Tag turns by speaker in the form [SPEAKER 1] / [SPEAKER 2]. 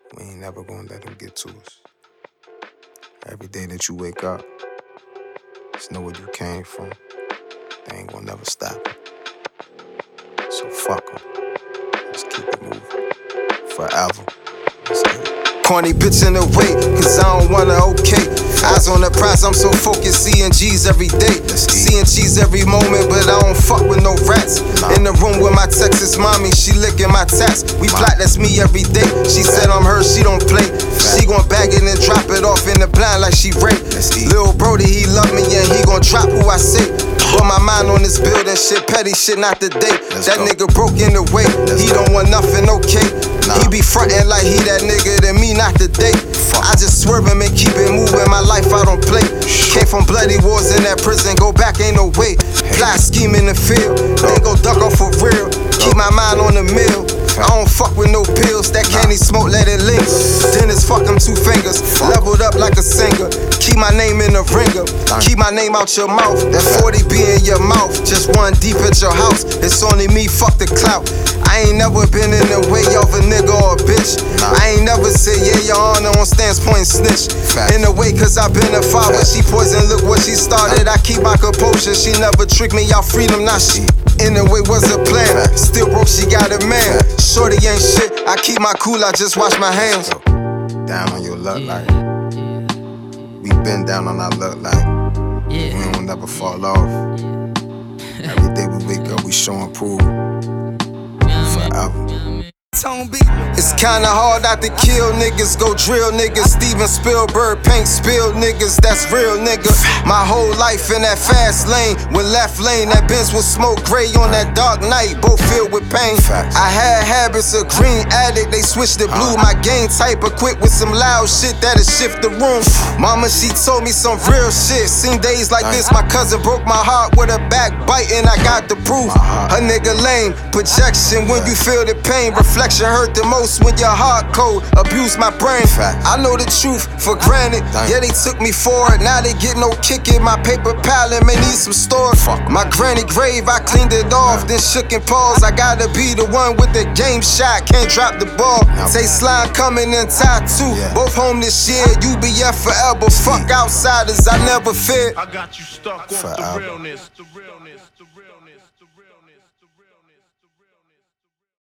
[SPEAKER 1] We ain't never gonna let them get to us. Every day that you wake up, just know where you came from. They ain't gonna never stop it. So fuck them. Let's keep it moving. Forever. Let's get it.
[SPEAKER 2] Corny bitch in the way, cause I don't wanna okay. Eyes on the prize, I'm so focused, seeing G's every day. Seeing cheese every moment, but I don't fuck with no rats. In the room with my Texas mommy, she licking my tats. We plot, that's me every day. She said I'm her, she don't play. She gon' bag it and drop it off in the blind like she rape. Lil' Brody, he love me and he gon' drop who I say. But my mind on this building shit, petty shit, not the date. That nigga broke in the way, he don't want nothing okay. He be frontin' like he that nigga, then me not the date. I just swerve him and keep it moving, my life I don't play. Came from bloody wars in that prison, go back ain't no way. Fly scheme in the field, then go duck off for real. Keep my mind on the mill. I don't fuck with no pills, that candy smoke, let it linger. Dennis fuck them 2 fingers, leveled up like a singer. Keep my name in the ringer, keep my name out your mouth. That 40 be in your mouth, just one deep at your house. It's only me, fuck the clout. I ain't never been in the way of a nigga or a bitch. I ain't never said yeah, your honor on Stance Point snitch. In the way cause I been a father, she poison, look what she started. I keep my composure, she never tricked me out freedom, now she in the way was a plan. Still broke, she got a man. Shorty ain't shit, I keep my cool, I just wash my hands.
[SPEAKER 1] Down on your luck like we been down on our luck like we don't never fall off. Every day we wake up, we show and prove. Forever.
[SPEAKER 2] It's kinda hard not to kill niggas, go drill niggas. Steven Spielberg, paint spill niggas, that's real nigga. My whole life in that fast lane, when left lane, that Benz was smoke gray on that dark night, both filled with pain. I had habits of green addict, they switched to blue. My game type of quick with some loud shit that'll shift the room. Mama, she told me some real shit. Seen days like this, my cousin broke my heart with a backbiting, I got the proof. A nigga lame, projection when you feel the pain. Reflection hurt the most when your heart cold. Abuse my brain. I know the truth for granted. Yeah, they took me for it. Now they get no kick in my paper palette. May need some storage. My granny grave, I cleaned it off. Then shook and paused. I gotta be the one with the game shot. Can't drop the ball. Say slime coming in tattoo. Both home this year. UBF forever. Fuck outsiders. I never fear.
[SPEAKER 3] I got you stuck on the realness.